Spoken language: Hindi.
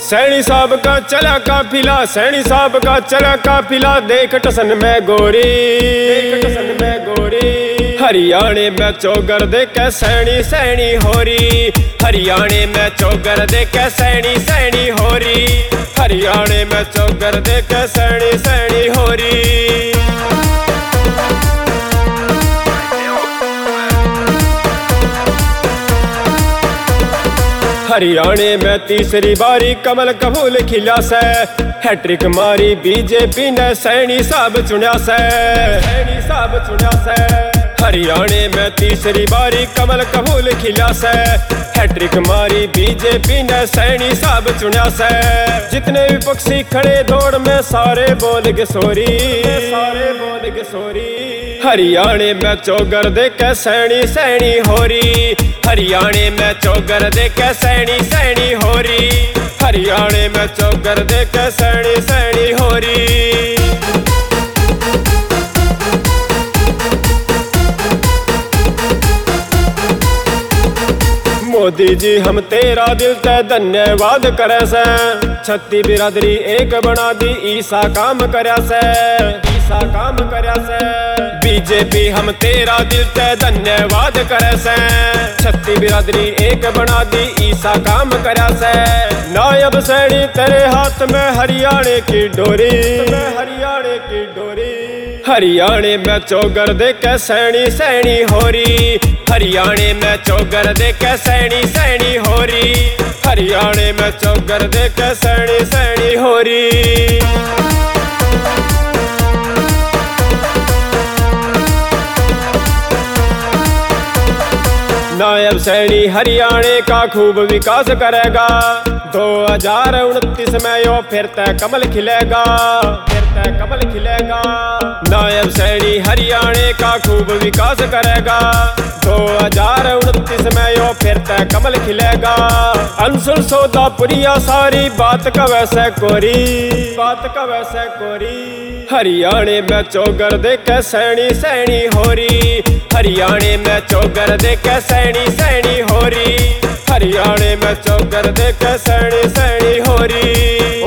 सैनी साहब का चला काफिला, सैनी साहब का चला काफिला, देख टसन में गोरी, देख टसन में गोरी। हरियाणे में चौगर देखे सैनी सैनी होरी, हरियाणे में चौगर देखे सैनी सैनी होरी, हरियाणे में चौगर देखे सैनी सैनी होरी। हरियाणे में तीसरी बारी कमल का फूल खिला से, हैट्रिक मारी बीजेपी ने सैनी साहब चुनिया से, सैनी साहब चुनिया से। हरियाणे में तीसरी बारी कमल का फूल खिला से, हैट्रिक मारी बीजेपी ने सैनी साहब चुनिया से। जितने विपक्षी खड़े दौड़ में सारे बोल के सोरी, सारे बोल के सोरी। हरियाणे में चौगर देखे सैनी सैनी होरी, हरियाणे में चौगर देखे सैनी सैनी होरी, हरियाणे में चौगर देखे सैनी सैनी होरी। मोदी जी हम तेरा दिल ते धन्यवाद करे से, छत्ती बिरादरी एक बना दी ईसा काम करया से, ईसा काम करया से। बीजेपी हम तेरा दिल ते धन्यवाद करे से, छत्ती बिरादरी एक बना दी ईसा काम करया से। नायब सैनी तेरे हाथ में हरियाणे की डोरी, हरियाणे की डोरी। हरियाणे में चौगर देखे सैनी सैनी होरी, हरियाणे में चौगर देखे सैनी सैनी होरी, हरियाणे में चौगर देखे सैनी सैनी होरी। नायब सैनी हरियाणे का खूब विकास करेगा, 2029 में यो फिर तय कमल खिलेगा, फिर तय कमल खिलेगा। नायब सैनी हरियाणे का खूब विकास करेगा, 2029 में यो फिर तय कमल खिलेगा। अंशुल सौदापुरिया सारी बात का वैसे कोरी, बात का वैसे कोरी। हरियाणे में चौगर देखे सैनी सैनी होरी, हरियाणे में चौगर देखे सैनी सैनी होरी, हरियाणे में चौगर देखे सैनी सैनी होरी।